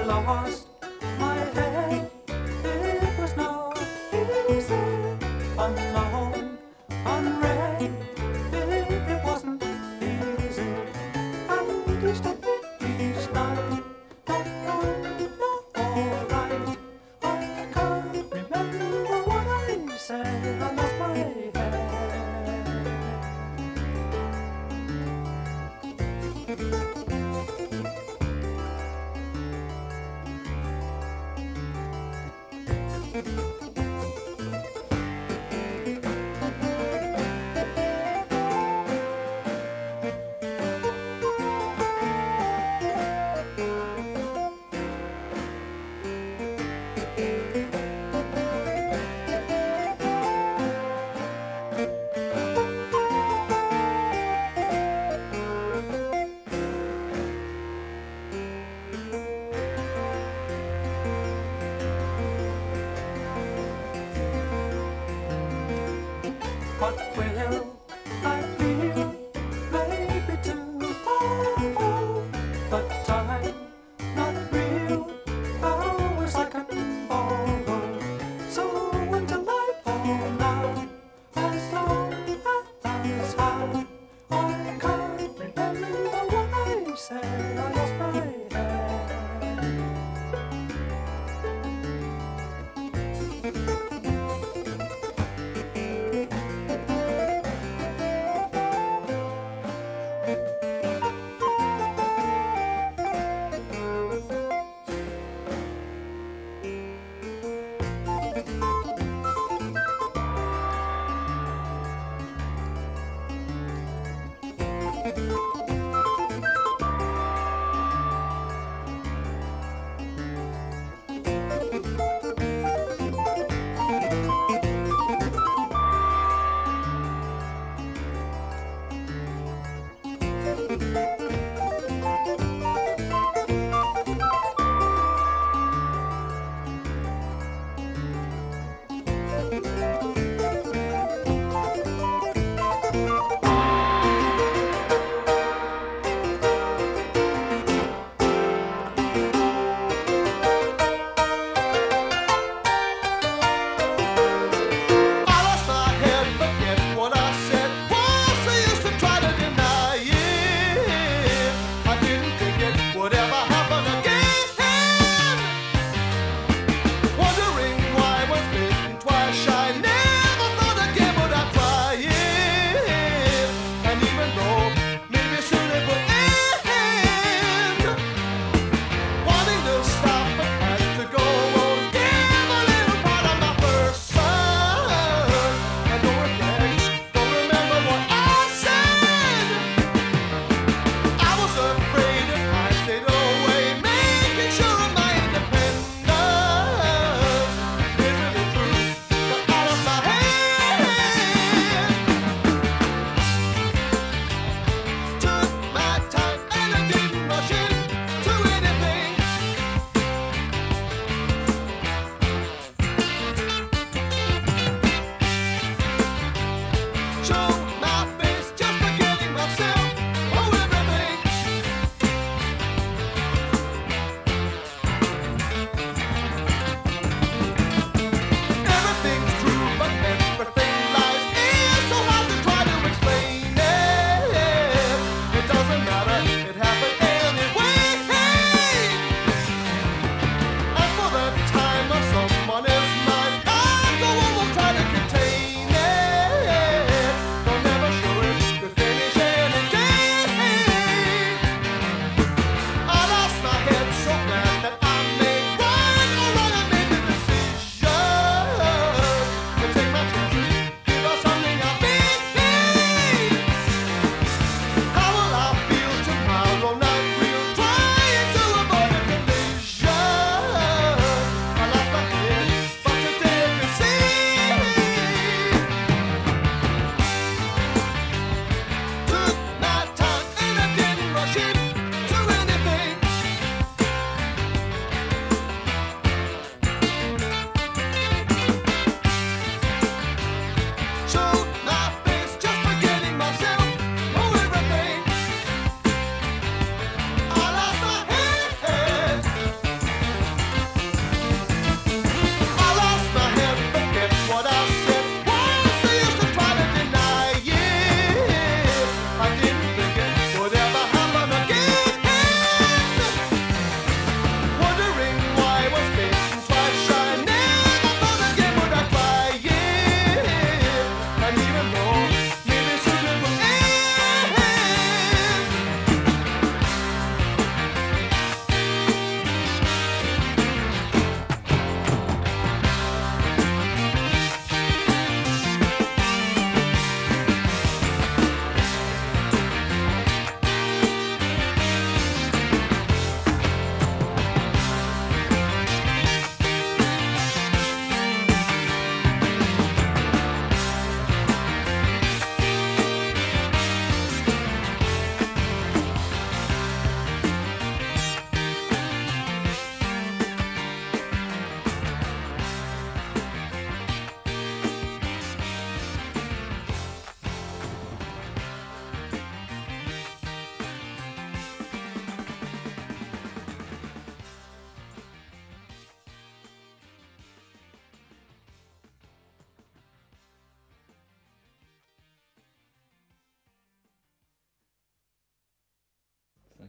lost my head. It was not easy, unknown, unread. It wasn't easy, and each night, not knowing you're alright. I can't remember what I said. I lost my head. What will I feel? Maybe tomorrow, but time not real. Hours I can borrow, so until I fall down, as long as I can't remember what I said. I lost my head.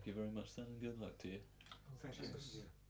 Thank you very much then, and good luck to you. Thank you. Cheers. Yeah.